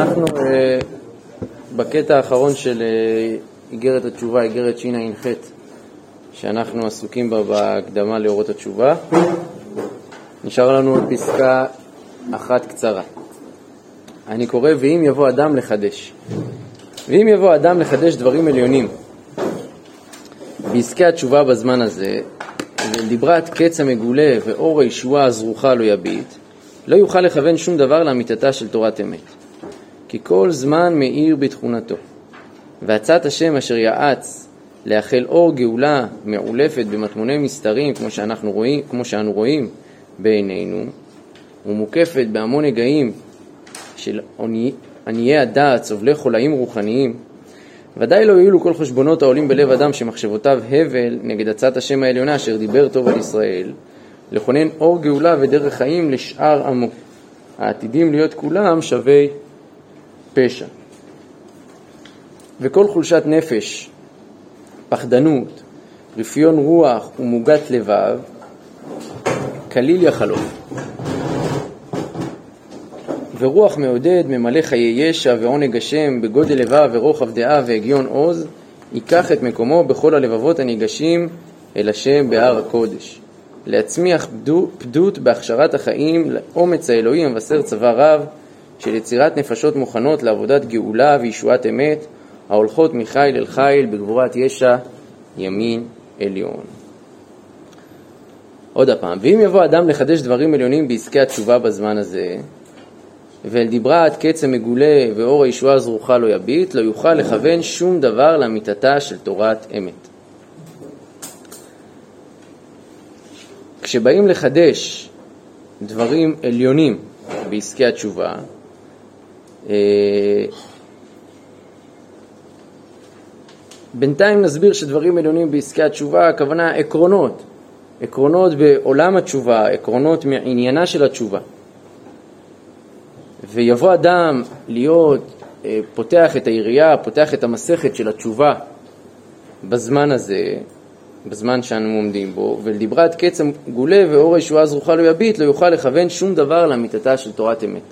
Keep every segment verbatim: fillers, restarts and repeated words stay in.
אנחנו בקטע האחרון של איגרת התשובה, איגרת ש"ח, שאנחנו עסוקים בה בהקדמה לאורות התשובה. נשאר לנו עוד פסקה אחת קצרה. אני קורא, ואם יבוא אדם לחדש. ואם יבוא אדם לחדש דברים עליונים בעסקי התשובה בזמן הזה, ודיברת קץ המגולה ואור הישועה הזרוחה לא יביט, לא יוכל לכוון שום דבר לאמיתתה של תורת אמת. כי כל זמן מאיר בתכונתו. והצעת השם אשר יעץ לאחל אור גאולה מעולפת במטמוני מסתרים, כמו שאנחנו רואים, כמו שאנו רואים בעינינו, ומוקפת בהמון נגעים של עניי הדעת, סובלי חולאים רוחניים, ודאי לא יהיו לו כל חשבונות העולים בלב אדם שמחשבותיו הבל נגד הצעת השם העליונה אשר דיבר טוב על ישראל, לכונן אור גאולה ודרך חיים לשאר עמו, העתידים להיות כולם שווי פשע. וכל חולשת נפש, פחדנות, רפיון רוח ומוגת לבב, כליל יחלוף. ורוח מעודד, ממלא חיי ישע ועונג השם, בגודל לבב ורוחב דעה והגיון עוז, ייקח את מקומו בכל הלבבות הניגשים אל השם בהר הקודש. להצמיח פדות בהכשרת החיים, לאומץ האלוהי המבשר צבא רב, של יצירת נפשות מוכנות לעבודת גאולה וישועת אמת, ההולכות מחיל אל חיל בגבורת ישע ימין עליון. עוד הפעם, ואם יבוא אדם לחדש דברים עליונים בעסקי התשובה בזמן הזה, ואל דיברת קץ המגולה ואור הישועה הזרוחה לא יביט, לא יוכל לכוון שום דבר לאמיתתה של תורת אמת. כשבאים לחדש דברים עליונים בעסקי התשובה, בינתיים נסביר שדברים עליונים בעסקי התשובה, הכוונה עקרונות, עקרונות בעולם התשובה, עקרונות מעניינה של התשובה. ויבוא אדם להיות פותח את היריעה, פותח את המסכת של התשובה בזמן הזה, בזמן שאנו עומדים בו, ולדיברת קץ המגולה ואור הישועה הזרוחה לא יביט, לא יוכל לכוון שום דבר לאמיתתה של תורת אמת.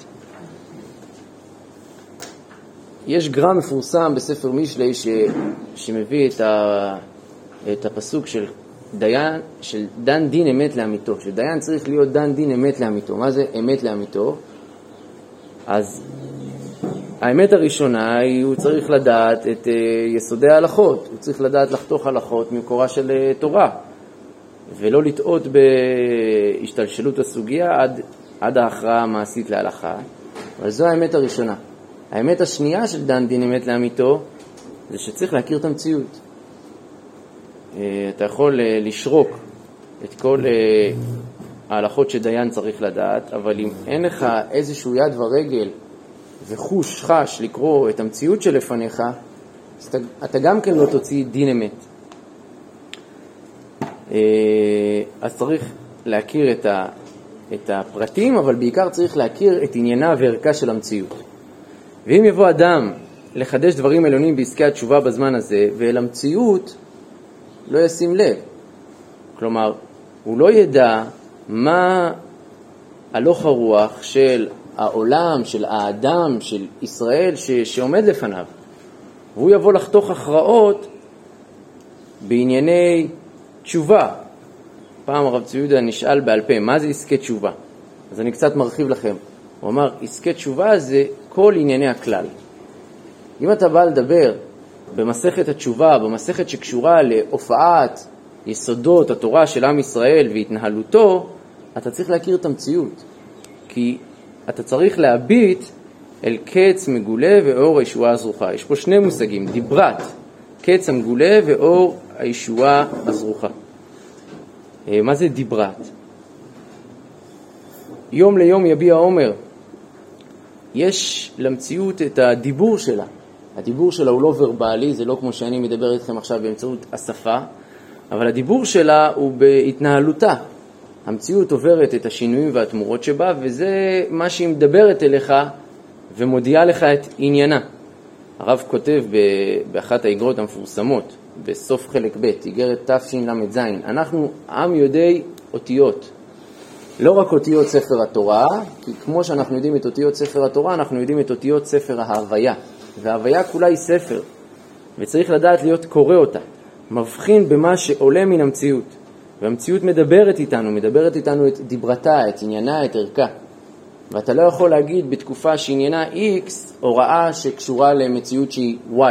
יש גרם מפורסם בספר משלי ש... שמביא את, ה... את הפסוק של דיין, של דן דין אמת לאמיתו, שדיין צריך להיות דן דין אמת לאמיתו. מה זה אמת לאמיתו? אז האמת הראשונה היא, הוא צריך לדעת את יסודי ההלכות, הוא צריך לדעת לחתוך הלכות ממקורה של תורה, ולא לטעות בהשתלשלות הסוגיה עד, עד ההכרעה המעשית להלכה. אבל זו האמת הראשונה. האמת השנייה של דן דין אמת לאמיתו, זה שצריך להכיר את המציאות. אתה יכול לשרוק את כל ההלכות שדיין צריך לדעת, אבל אם אין לך איזשהו יד ורגל וחוש חש לקרוא את המציאות שלפניך, אז אתה, אתה גם כן לא תוציא דין אמת. אז צריך להכיר את, ה, את הפרטים, אבל בעיקר צריך להכיר את עניינה וערכה של המציאות. ואם יבוא אדם לחדש דברים עליונים בעסקי התשובה בזמן הזה, ואל המציאות לא ישים לב. כלומר, הוא לא ידע מה הלוך הרוח של העולם, של האדם, של ישראל ש- שעומד לפניו. והוא יבוא לחתוך הכרעות בענייני תשובה. פעם הרב צבי יהודה נשאל בעל פה, מה זה עסקי תשובה? אז אני קצת מרחיב לכם. הוא אמר, עסקי תשובה זה כל ענייני הכלל. אם אתה בא לדבר במסכת התשובה, במסכת שקשורה להופעת יסודות התורה של עם ישראל והתנהלותו, אתה צריך להכיר את המציאות. כי אתה צריך להביט אל קץ מגולה ואור הישועה הזרוחה. יש פה שני מושגים, דיברת, קץ המגולה ואור הישועה הזרוחה. מה זה דיברת? יום ליום יביע עומר. יש למציאות את הדיבור שלה. הדיבור שלה הוא לא ורבלי, זה לא כמו שאני מדבר איתכם עכשיו באמצעות השפה, אבל הדיבור שלה הוא בהתנהלותה. המציאות עוברת את השינויים והתמורות שבה, וזה מה שהיא מדברת אליך ומודיעה לך את עניינה. הרב כותב באחת האיגרות המפורסמות, בסוף חלק ב', איגרת תשל"ז, אנחנו עם יודעי אותיות. לא רק אותיות ספר התורה, כי כמו שאנחנו יודעים את אותיות ספר התורה, אנחנו יודעים את אותיות ספר ההוויה. וההוויה כולה היא ספר, וצריך לדעת להיות קורא אותה. מבחין במה שעולה מן המציאות. והמציאות מדברת איתנו, מדברת איתנו את דיברתה, את עניינה, את ערכה. ואתה לא יכול להגיד בתקופה שעניינה X, הוראה שקשורה למציאות שהיא Y.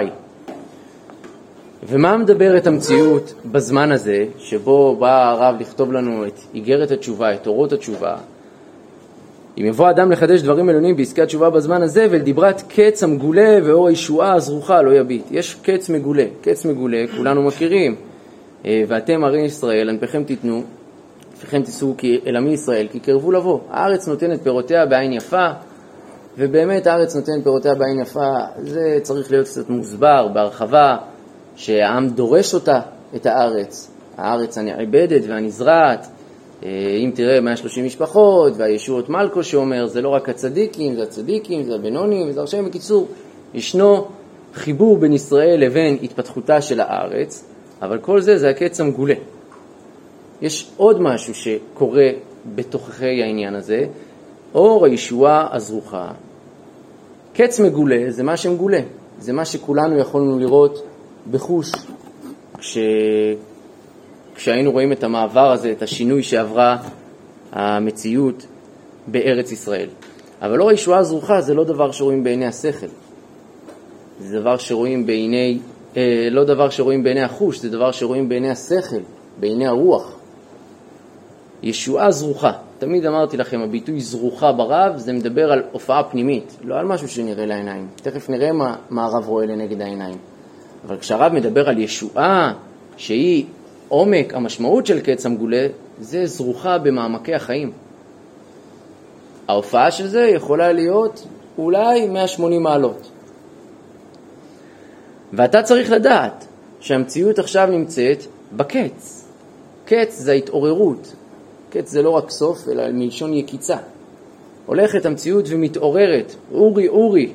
ומה מדברת המציאות בזמן הזה, שבו בא הרב לכתוב לנו את איגרת התשובה, את אורות התשובה? אם יבוא אדם לחדש דברים עליונים בעסקי התשובה בזמן הזה, ולדיברת קץ המגולה ואור הישועה הזרוחה לא יביט. יש קץ מגולה, קץ מגולה, כולנו מכירים. ואתם הרי ישראל, ענפיכם תיתנו, ענפיכם תישאו אל עמי ישראל, כי קרבו לבוא. הארץ נותנת פירותיה בעין יפה, ובאמת הארץ נותנת פירותיה בעין יפה. זה צריך להיות קצת מוסבר, בהרחבה, שהעם דורש אותה, את הארץ. הארץ הנעבדת והנזרעת. אם תראה מאה ושלושים משפחות, והישועות מלכו שאומר, זה לא רק הצדיקים, זה הצדיקים, זה הבינונים, זה הרשעים. בקיצור, ישנו חיבור בין ישראל לבין התפתחותה של הארץ, אבל כל זה זה הקץ המגולה. יש עוד משהו שקורה בתוככי העניין הזה, אור הישועה הזרוחה. קץ מגולה זה מה שמגולה, זה מה שכולנו יכולנו לראות בחוש, כש... כשהיינו רואים את המעבר הזה, את השינוי שעברה המציאות בארץ ישראל. אבל אור הישועה הזרוחה זה לא דבר שרואים בעיני השכל, זה דבר שרואים בעיני... לא דבר שרואים בעיני החוש, זה דבר שרואים בעיני השכל, בעיני הרוח. ישועה זרוחה. תמיד אמרתי לכם, הביטוי זרוחה ברב, זה מדבר על הופעה פנימית, לא על משהו שנראה לעיניים. תכף נראה מה, מה הרב רואה לנגד העיניים. אבל כשהרב מדבר על ישועה, שהיא עומק המשמעות של קץ המגולה, זה זרוחה במעמקי החיים. ההופעה של זה יכולה להיות אולי מאה ושמונים מעלות. ואתה צריך לדעת שהמציאות עכשיו נמצאת בקץ. קץ זה ההתעוררות. קץ זה לא רק סוף, אלא מלשון יקיצה. הולכת המציאות ומתעוררת. אורי, אורי.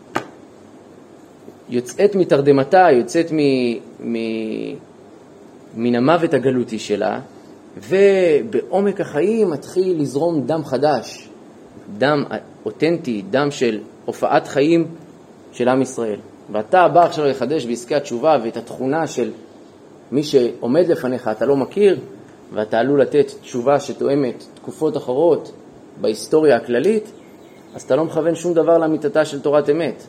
יוצאת מתרדמתה, יוצאת מ... מ... מן המוות הגלותי שלה, ובעומק החיים מתחיל לזרום דם חדש. דם אותנטי, דם של הופעת חיים של עם ישראל. ואתה בא עכשיו לחדש בעסקי התשובה, ואת התכונה של מי שעומד לפניך אתה לא מכיר, ואתה עלול לתת תשובה שתואמת תקופות אחרות בהיסטוריה הכללית, אז אתה לא מכוון שום דבר לאמיתתה של תורת אמת.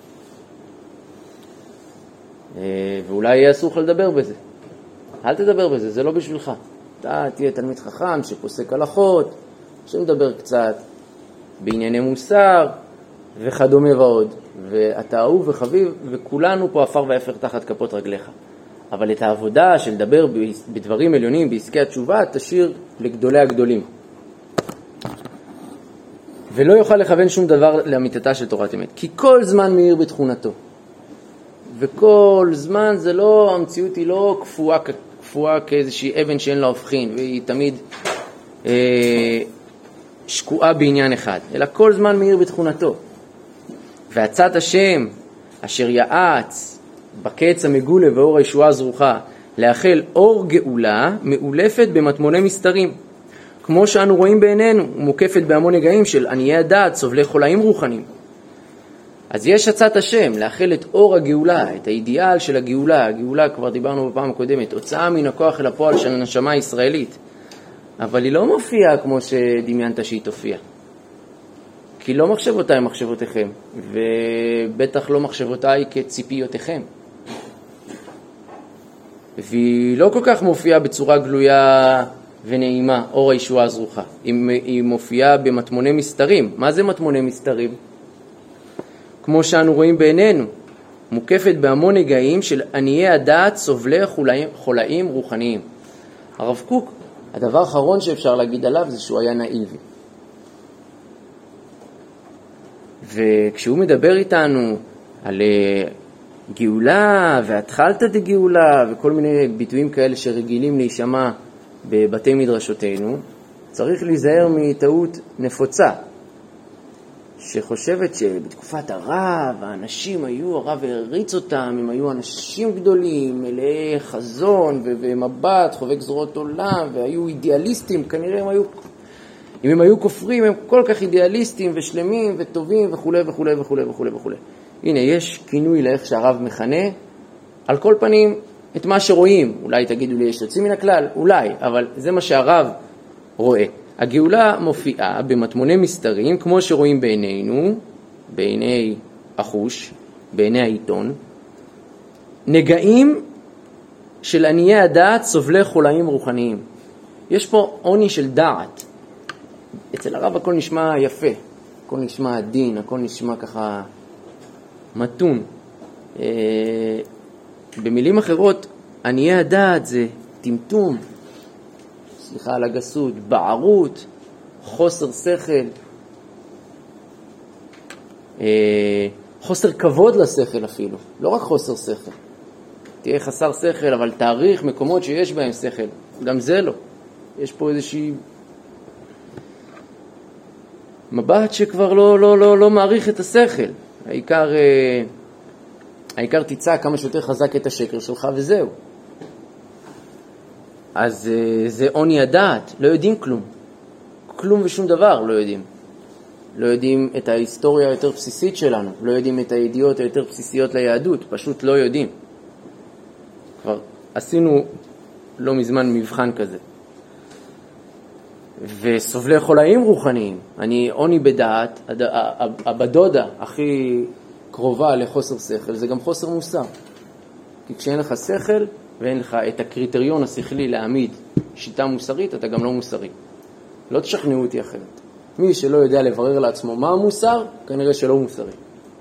ואולי יהיה אסור לך לדבר בזה. אל תדבר בזה, זה לא בשבילך. אתה תהיה תלמיד חכם שפוסק הלכות, שמדבר קצת בענייני מוסר וכדומה ועוד. ואתה אהוב וחביב, וכולנו פה אפר ואפר תחת כפות רגליך. אבל את העבודה של לדבר בדברים עליונים, בעסקי התשובה, תשאיר לגדולי הגדולים. ולא יוכל לכוון שום דבר לאמיתתה של תורת אמת. כי כל זמן מאיר בתכונתו. וכל זמן זה לא, המציאות היא לא קפואה, קפואה כאיזושהי אבן שאין לה הופכין, והיא תמיד אה, שקועה בעניין אחד. אלא כל זמן מאיר בתכונתו. ועצת השם אשר יעץ בקץ המגולה ואור הישועה הזרוחה לאחל אור גאולה מאולפת במטמוני מסתרים, כמו שאנו רואים בעינינו, ומוקפת בהמון נגעים של עניי הדעת, סובלי חולאים רוחנים. אז יש עצת השם לאחל את אור הגאולה, את האידיאל של הגאולה. הגאולה כבר דיברנו בפעם הקודמת, הוצאה מן הכוח אל הפועל של הנשמה הישראלית, אבל היא לא מופיעה כמו שדמיינת שהיא תופיע. כי לא מחשבותיי מחשבותיכם, ובטח לא מחשבותיי כציפיותיכם. והיא לא כל כך מופיעה בצורה גלויה ונעימה, אור הישועה הזרוחה. היא מופיעה במטמוני מסתרים. מה זה מטמוני מסתרים? כמו שאנו רואים בעינינו, מוקפת בהמון נגעים של עניי הדעת, סובלי חולאים, חולאים רוחניים. הרב קוק, הדבר האחרון שאפשר להגיד עליו זה שהוא היה נאיבי. וכשהוא מדבר איתנו על גאולה והתחלת דגאולה וכל מיני ביטויים כאלה שרגילים להישמע בבתי מדרשותינו, צריך להיזהר מטעות נפוצה, שחושבת שבתקופת הרב האנשים היו, הרב הריץ אותם, הם היו אנשים גדולים, מלאי חזון ומבט, חובק זרועות עולם, והיו אידיאליסטים, כנראה הם היו אם הם היו כופרים, הם כל כך אידיאליסטים ושלמים וטובים וכו' וכו' וכו' וכו' וכו'. הנה, יש כינוי לאיך שהרב מכנה, על כל פנים, את מה שרואים. אולי תגידו לי, יש יוצאים מן הכלל? אולי, אבל זה מה שהרב רואה. הגאולה מופיעה במטמוני מסתרים, כמו שרואים בעינינו, בעיני החוש, בעיני העיתון, נגעים של עניי הדעת סובלי חולאים רוחניים. יש פה עוני של דעת. אצל הרב הכל נשמע יפה, הכל נשמע עדין, הכל נשמע ככה מתון. במילים אחרות, עניי הדעת זה טמטום, סליחה על הגסות, בערות, חוסר שכל, חוסר כבוד לשכל אפילו, לא רק חוסר שכל. תהיה חסר שכל, אבל תאריך מקומות שיש בהם שכל, גם זה לא. יש פה איזושהי מבט שכבר לא, לא, לא, לא מעריך את השכל. העיקר, העיקר תצא כמה שיותר חזק את השקר שלך וזהו. אז זה עוני הדעת, לא יודעים כלום. כלום ושום דבר לא יודעים. לא יודעים את ההיסטוריה היותר בסיסית שלנו, לא יודעים את הידיעות היותר בסיסיות ליהדות, פשוט לא יודעים. כבר עשינו לא מזמן מבחן כזה. וסובלי חולאים רוחניים, אני עוני בדעת, הבדודה הכי קרובה לחוסר שכל, זה גם חוסר מוסר. כי כשאין לך שכל ואין לך את הקריטריון השכלי להעמיד שיטה מוסרית, אתה גם לא מוסרי. לא תשכנעו אותי אחרת. מי שלא יודע לברר לעצמו מה המוסר, כנראה שלא מוסרי.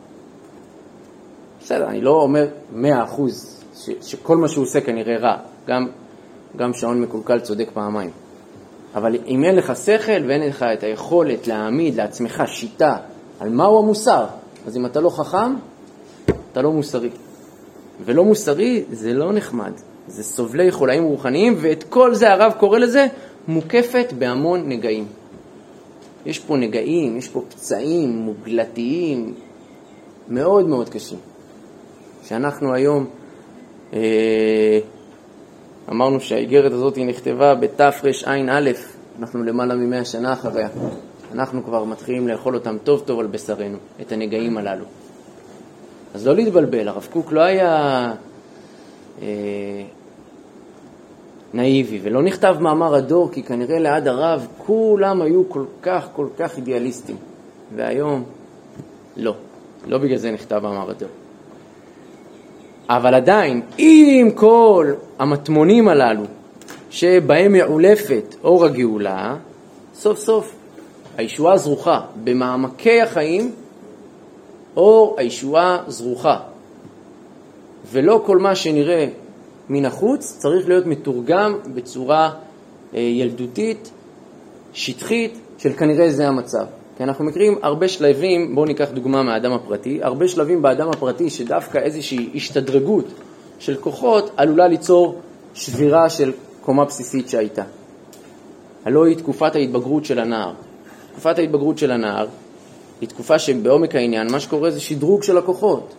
בסדר, אני לא אומר מאה אחוז ש, שכל מה שהוא עושה כנראה רע. גם, גם שעון מקולקל צודק פעמיים. אבל אם אין לך שכל ואין לך את היכולת להעמיד לעצמך שיטה על מהו המוסר, אז אם אתה לא חכם, אתה לא מוסרי. ולא מוסרי זה לא נחמד. זה סובלי חולאים רוחניים, ואת כל זה הרב קורא לזה מוקפת בהמון נגעים. יש פה נגעים, יש פה פצעים מוגלתיים מאוד מאוד קשים. שאנחנו היום אה, אמרנו שהאיגרת הזאת נכתבה בתרע"א, אנחנו למעלה ממאה שנה אחריה. אנחנו כבר מתחילים לאכול אותם טוב טוב על בשרנו, את הנגעים הללו. אז לא להתבלבל, הרב קוק לא היה אה, נאיבי, ולא נכתב מאמר הדור, כי כנראה ליד הרב כולם היו כל כך כל כך אידיאליסטים, והיום לא, לא בגלל זה נכתב מאמר הדור. אבל עדיין, עם כל המטמונים הללו שבהם מעולפת אור הגאולה, סוף סוף הישועה זרוחה. במעמקי החיים אור הישועה זרוחה. ולא כל מה שנראה מן החוץ צריך להיות מתורגם בצורה ילדותית, שטחית, של כנראה זה המצב. כי אנחנו מכירים הרבה שלבים, בואו ניקח דוגמה מהאדם הפרטי, הרבה שלבים באדם הפרטי שדווקא איזושהי השתדרגות של כוחות עלולה ליצור שבירה של קומה בסיסית שהייתה. הלא היא תקופת ההתבגרות של הנער. תקופת ההתבגרות של הנער היא תקופה שבעומק העניין מה שקורה זה שדרוג של הכוחות.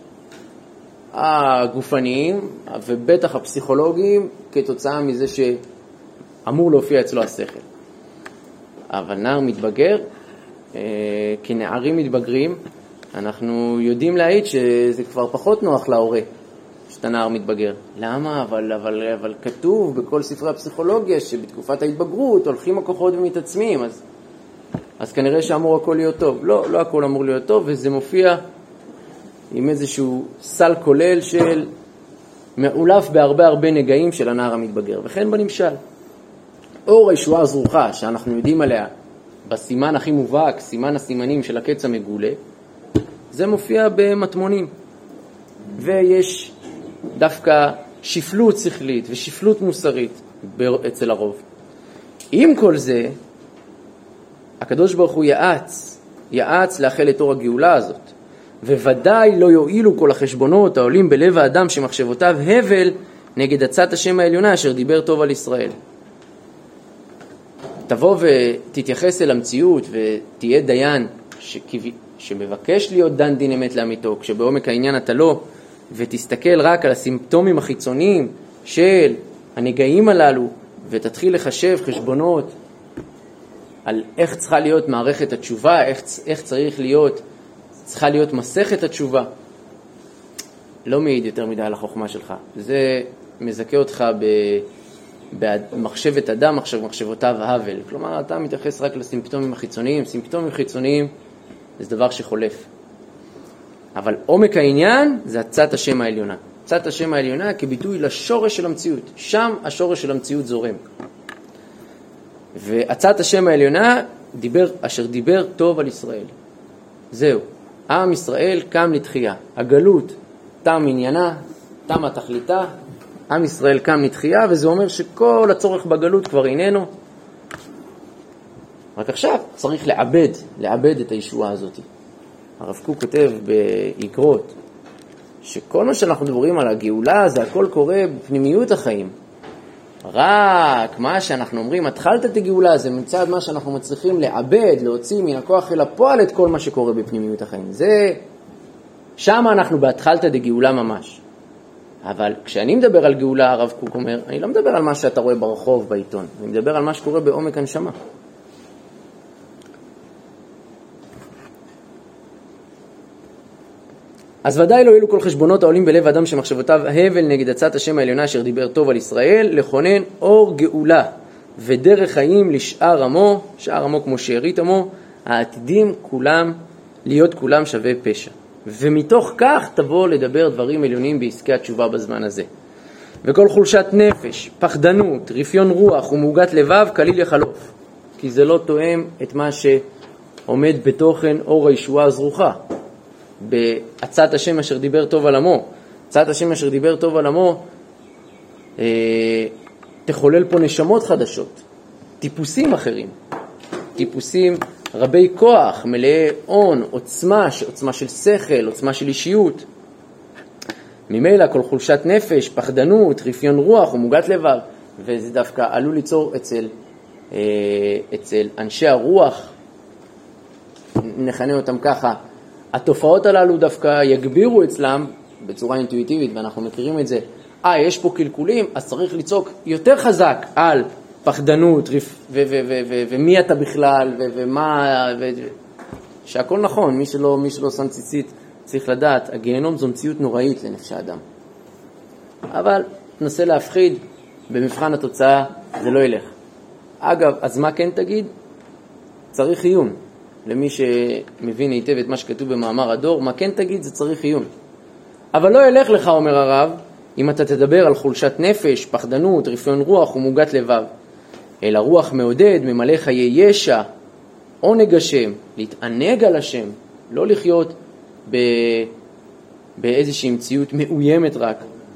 הגופניים ובטח הפסיכולוגיים כתוצאה מזה שאמור להופיע אצלו השכל. אבל נער מתבגר, כנערים מתבגרים, אנחנו יודעים להעיד שזה כבר פחות נוח להורה שאתה נער מתבגר. למה? אבל, אבל, אבל כתוב בכל ספרי הפסיכולוגיה שבתקופת ההתבגרות הולכים הכוחות ומתעצמים, אז, אז כנראה שאמור הכל להיות טוב. לא, לא הכל אמור להיות טוב, וזה מופיע עם איזשהו סל כולל של מעולף בהרבה הרבה נגעים של הנער המתבגר. וכן בנמשל, אור הישועה הזרוחה שאנחנו יודעים עליה בסימן הכי מובהק, סימן הסימנים של הקץ המגולה, זה מופיע במטמונים. ויש דווקא שפלות שכלית ושפלות מוסרית אצל הרוב. עם כל זה, הקדוש ברוך הוא יעץ, יעץ לאחל את אור הגאולה הזאת. וודאי לא יועילו כל החשבונות העולים בלב האדם שמחשבותיו הבל נגד עצת השם העליונה אשר דיבר טוב על ישראל. תבוא ותתייחס אל המציאות ותהיה דיין שכב... שמבקש להיות דן דין אמת לאמיתו, כשבעומק העניין אתה לא, ותסתכל רק על הסימפטומים החיצוניים של הנגעים הללו, ותתחיל לחשב חשבונות על איך צריכה להיות מערכת התשובה, איך, איך צריך להיות, צריכה להיות מסכת התשובה. לא מעיד יותר מדי על החוכמה שלך. זה מזכה אותך במחשבת אדם, מחשב, מחשבותיו הבל. כלומר, אתה מתייחס רק לסימפטומים החיצוניים. סימפטומים חיצוניים זה דבר שחולף. אבל עומק העניין זה הצעת השם העליונה. הצעת השם העליונה כביטוי לשורש של המציאות. שם השורש של המציאות זורם. והצעת השם העליונה דיבר, אשר דיבר טוב על ישראל. זהו. עם ישראל קם לתחייה. הגלות תם עניינה, תם התכליתה. עם ישראל קם לתחייה, וזה אומר שכל הצורך בגלות כבר איננו. רק עכשיו צריך לעבד, לעבד את הישועה הזאת. הרב קוק כותב באגרות, שכל מה שאנחנו מדברים על הגאולה, זה הכל קורה בפנימיות החיים. רק מה שאנחנו אומרים, התחלת את הגאולה, זה מצד מה שאנחנו מצליחים לעבד, להוציא מן הכוח אל הפועל את כל מה שקורה בפנימיות החיים. זה, שם אנחנו בהתחלת את הגאולה ממש. אבל כשאני מדבר על גאולה, הרב קוק אומר, אני לא מדבר על מה שאתה רואה ברחוב, בעיתון. אני מדבר על מה שקורה בעומק הנשמה. אז ודאי לא יהיו כל חשבונות העולים בלב האדם שמחשבותיו הבל נגד הצעת השם העליונה אשר דיבר טוב על ישראל, לכונן אור גאולה ודרך חיים לשאר עמו, שאר עמו כמו שארית עמו, העתידים כולם, להיות כולם שווה פשע. ומתוך כך תבוא לדבר דברים עליונים בעסקי התשובה בזמן הזה. וכל חולשת נפש, פחדנות, רפיון רוח ומעוגת לבב כליל יחלוף, כי זה לא תואם את מה שעומד בתוכן אור הישועה הזרוחה. בהצעת השם אשר דיבר טוב על עמו, הצעת השם אשר דיבר טוב על עמו, אה, תחולל פה נשמות חדשות, טיפוסים אחרים, טיפוסים רבי כוח, מלאי עון, עוצמה, עוצמה של שכל, עוצמה של אישיות. ממילא כל חולשת נפש, פחדנות, רפיון רוח ומוגת לבב, וזה דווקא עלול ליצור אצל, אה, אצל אנשי הרוח, נכנה אותם ככה, התופעות הללו דווקא יגבירו אצלם בצורה אינטואיטיבית, ואנחנו מכירים את זה. אה, יש פה קלקולים, אז צריך לצעוק יותר חזק על פחדנות, ומי אתה בכלל, ומה, שהכל נכון, מי שלא, מי שלא שם ציצית צריך לדעת, הגיהנום זו מציאות נוראית לנפש האדם. אבל נסה להפחיד, במבחן התוצאה זה לא ילך. אגב, אז מה כן תגיד? צריך עיון. למי שמבין היטב את מה שכתוב במאמר הדור, מה כן תגיד? זה צריך עיון. אבל לא ילך לך, אומר הרב, אם אתה תדבר על חולשת נפש, פחדנות, רפיון רוח ומוגת לבב. אלא רוח מעודד, ממלא חיי ישע, עונג השם, להתענג על השם, לא לחיות ב... באיזושהי מציאות מאוימת רק.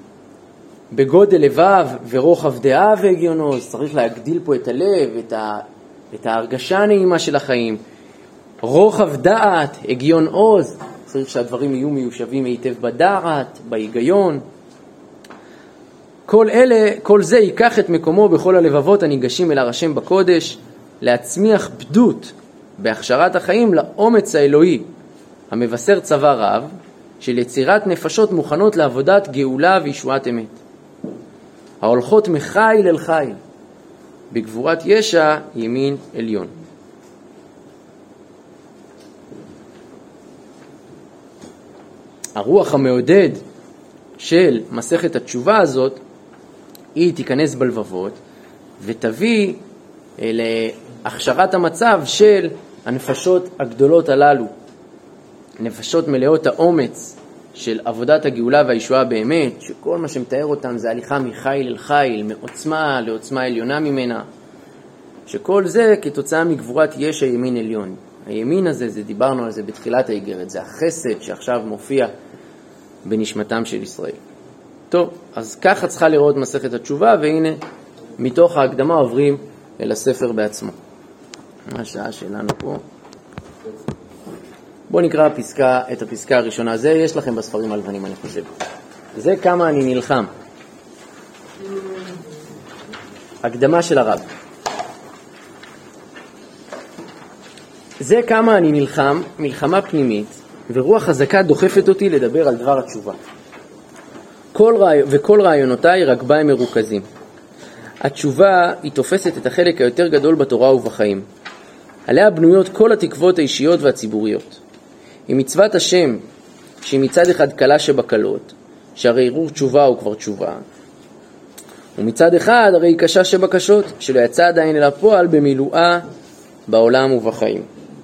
בגודל לבב ורוחב דעה והגיונו, צריך להגדיל פה את הלב, את, ה... את ההרגשה הנעימה של החיים. רוחב דעת, הגיון עוז, צריך שהדברים יהיו מיושבים היטב בדעת, בהיגיון. כל אלה, כל זה ייקח את מקומו בכל הלבבות הניגשים אל הרשם בקודש, להצמיח בדות בהכשרת החיים לאומץ האלוהי, המבשר צבא רב, של יצירת נפשות מוכנות לעבודת גאולה וישועת אמת. ההולכות מחיל אל חיל, בגבורת ישע ימין עליון. הרוח המעודד של מסכת התשובה הזאת, היא תיכנס בלבבות ותביא להכשרת המצב של הנפשות הגדולות הללו. נפשות מלאות האומץ של עבודת הגאולה והישועה באמת, שכל מה שמתאר אותם זה הליכה מחיל אל חיל, מעוצמה לעוצמה עליונה ממנה, שכל זה כתוצאה מגבורת ישע ימין עליון. הימין הזה, זה דיברנו על זה בתחילת האיגרת, זה החסד שעכשיו מופיע בנשמתם של ישראל. טוב, אז ככה צריכה לראות מסכת התשובה, והנה מתוך ההקדמה עוברים אל הספר בעצמו. מה השעה שלנו פה? בואו נקרא הפסקה, את הפסקה הראשונה. זה יש לכם בספרים הלבנים, אני חושב. זה כמה אני נלחם. הקדמה של הרב. זה כמה אני נלחם, מלחמה פנימית, ורוח חזקה דוחפת אותי לדבר על דבר התשובה. כל רעי... וכל רעיונותיי רק בהם מרוכזים. התשובה היא תופסת את החלק היותר גדול בתורה ובחיים. עליה בנויות כל התקוות האישיות והציבוריות. היא מצוות השם, שהיא מצד אחד קלה שבקלות, שהרי ערעור תשובה הוא כבר תשובה, ומצד אחד הרי היא קשה שבקשות, שלא יצא עדיין אל הפועל במילואה בעולם ובחיים.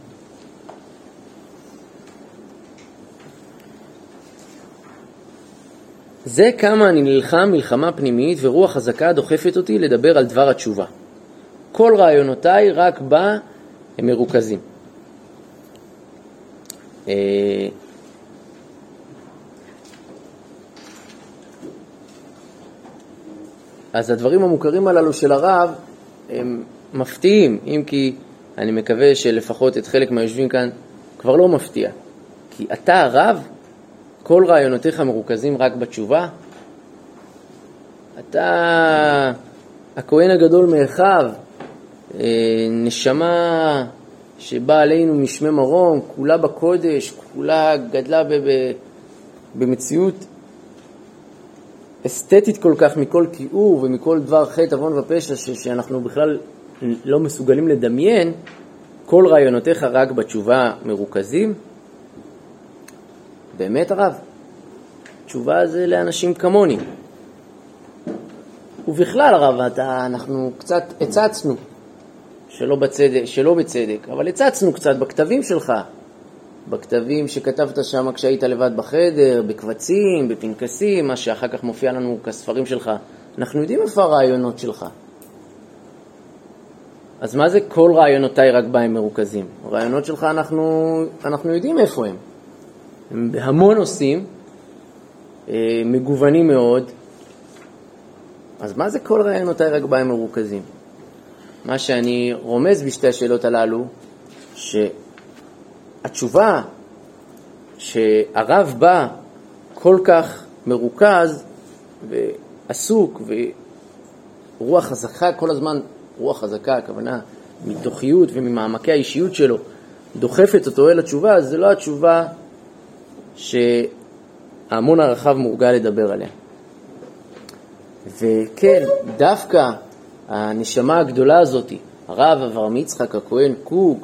זה כמה אני נלחם מלחמה פנימית ורוח חזקה דוחפת אותי לדבר על דבר התשובה. כל רעיונותיי רק בה הם מרוכזים. אז הדברים המוכרים הללו של הרב הם מפתיעים, אם כי אני מקווה שלפחות את חלק מהיושבים כאן כבר לא מפתיע. כי אתה הרב, כל רעיונותיך מרוכזים רק בתשובה. אתה הכהן הגדול מאחיו, נשמה שבאה עלינו משמי מרום, כולה בקודש, כולה גדלה ב- ב- במציאות אסתטית כל כך מכל תיאור ומכל דבר חטא, עוון ופשע ש- שאנחנו בכלל לא מסוגלים לדמיין. כל רעיונותיך רק בתשובה מרוכזים. באמת הרב, תשובה זה לאנשים כמוני. ובכלל הרב, אתה, אנחנו קצת הצצנו, שלא בצדק, שלא בצדק, אבל הצצנו קצת בכתבים שלך, בכתבים שכתבת שם כשהיית לבד בחדר, בקבצים, בפנקסים, מה שאחר כך מופיע לנו כספרים שלך. אנחנו יודעים איפה הרעיונות שלך. אז מה זה כל רעיונותיי רק בהם מרוכזים? הרעיונות שלך אנחנו, אנחנו יודעים איפה הם. הם בהמון נושאים, מגוונים מאוד. אז מה זה כל רעיונותיי רק בהם מרוכזים? מה שאני רומז בשתי השאלות הללו, שהתשובה שהרב בא כל כך מרוכז ועסוק ורוח חזקה, כל הזמן רוח חזקה, הכוונה מתוכיות וממעמקי האישיות שלו, דוחפת אותו אל התשובה, אז זה לא התשובה שההמון הרחב מורגל לדבר עליה. וכן, דווקא הנשמה הגדולה הזאת, הרב אברהם יצחק הכהן קוק,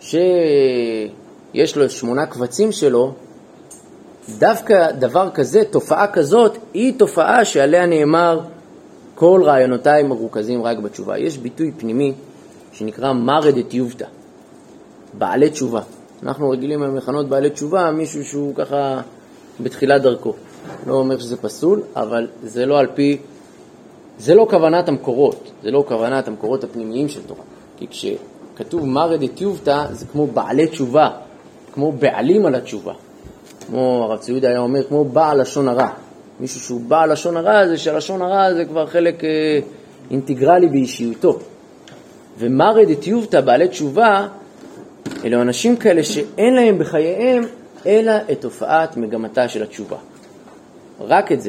שיש לו שמונה קבצים שלו, דווקא דבר כזה, תופעה כזאת, היא תופעה שעליה נאמר כל רעיונותיי מרוכזים רק בתשובה. יש ביטוי פנימי שנקרא מרד טיובתא, בעלי תשובה. אנחנו רגילים למכנות בעלי תשובה, מישהו שהוא ככה בתחילת דרכו. לא אומר שזה פסול, אבל זה לא על פי, זה לא כוונת המקורות, זה לא כוונת המקורות הפנימיים של תורה. כי כשכתוב מרד טיובתא, זה כמו בעלי תשובה, כמו בעלים על התשובה. כמו הרב צבי יהודה היה אומר, כמו בעל לשון הרע. מישהו שהוא בעל לשון הרע, זה שהלשון הרע זה כבר חלק אה, אינטגרלי באישיותו. ומרד טיובתא, בעלי תשובה, אלו אנשים כאלה שאין להם בחייהם אלא את תופעת מגמתה של התשובה. רק את זה.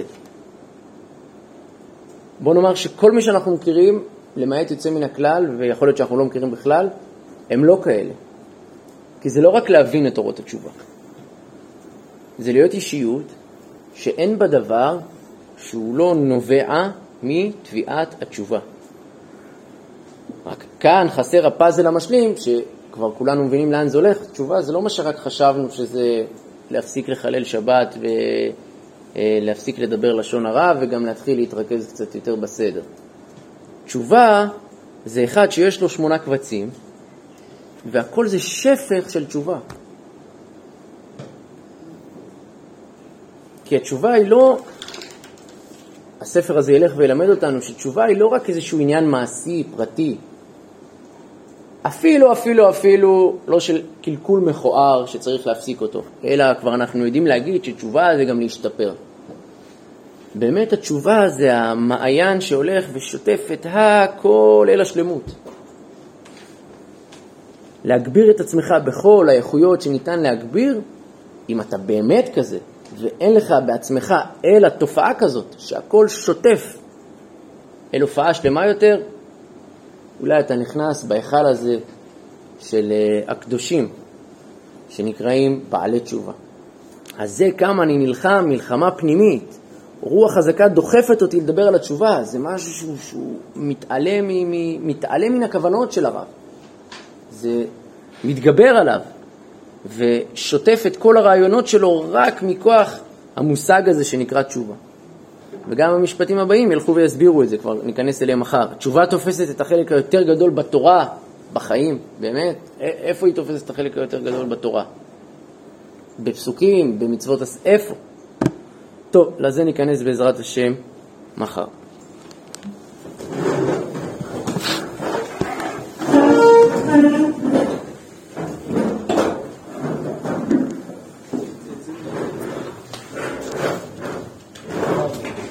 בוא נאמר שכל מי שאנחנו מכירים, למעט יוצא מן הכלל, ויכול להיות שאנחנו לא מכירים בכלל, הם לא כאלה. כי זה לא רק להבין את אורות התשובה. זה להיות אישיות שאין בה דבר שהוא לא נובע מתביעת התשובה. רק כאן חסר הפאזל המשלים, שכבר כולנו מבינים לאן זה הולך. תשובה זה לא מה שרק חשבנו שזה להפסיק לחלל שבת ולהפסיק לדבר לשון הרע וגם להתחיל להתרכז קצת יותר בסדר. תשובה זה אחד שיש לו שמונה קבצים, והכל זה שפך של תשובה. כי התשובה היא לא, הספר הזה ילך וילמד אותנו שתשובה היא לא רק איזשהו עניין מעשי, פרטי. אפילו, אפילו, אפילו לא של קלקול מכוער שצריך להפסיק אותו, אלא כבר אנחנו יודעים להגיד שתשובה זה גם להשתפר. באמת התשובה זה המעיין שהולך ושוטף את הכל אל השלמות. להגביר את עצמך בכל האיכויות שניתן להגביר, אם אתה באמת כזה, ואין לך בעצמך אלא תופעה כזאת, שהכל שוטף אל הופעה שלמה יותר, אולי אתה נכנס בהיכל הזה של הקדושים, שנקראים בעלי תשובה. אז זה כמה אני נלחם, מלחמה פנימית. רוח חזקה דוחפת אותי לדבר על התשובה. זה משהו שהוא, שהוא מתעלם, מתעלם מן הכוונות של הרב. זה מתגבר עליו, ושוטף את כל הרעיונות שלו רק מכוח המושג הזה שנקרא תשובה. וגם המשפטים הבאים ילכו ויסבירו את זה, כבר ניכנס אליהם מחר. תשובה תופסת את החלק היותר גדול בתורה, בחיים, באמת. איפה היא תופסת את החלק היותר גדול בתורה? בפסוקים, במצוות, איפה? טוב, לזה ניכנס בעזרת השם מחר.